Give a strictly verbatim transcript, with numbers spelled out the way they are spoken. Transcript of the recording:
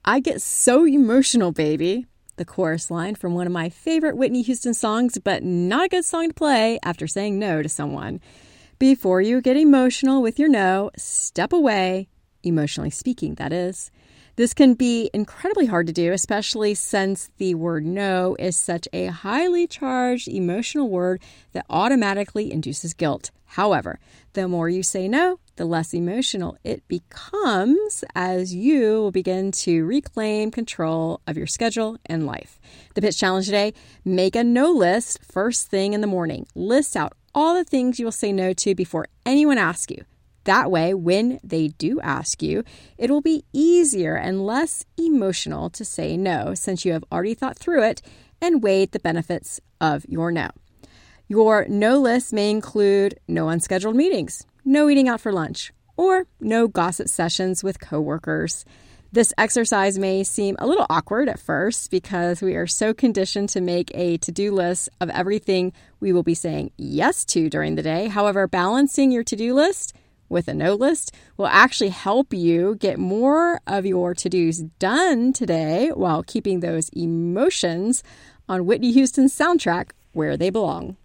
I get so emotional, baby. The chorus line from one of my favorite Whitney Houston songs, but not a good song to play after saying no to someone. Before you get emotional with your no, step away, emotionally speaking, that is. This can be incredibly hard to do, especially since the word no is such a highly charged emotional word that automatically induces guilt. However, the more you say no, the less emotional it becomes as you will begin to reclaim control of your schedule and life. The pitch challenge today, make a no list first thing in the morning. List out all the things you will say no to before anyone asks you. That way, when they do ask you, it will be easier and less emotional to say no since you have already thought through it and weighed the benefits of your no. Your no list may include no unscheduled meetings, no eating out for lunch, or no gossip sessions with coworkers. This exercise may seem a little awkward at first because we are so conditioned to make a to-do list of everything we will be saying yes to during the day. However, balancing your to-do list with a no list will actually help you get more of your to-dos done today while keeping those emotions on Whitney Houston's soundtrack where they belong.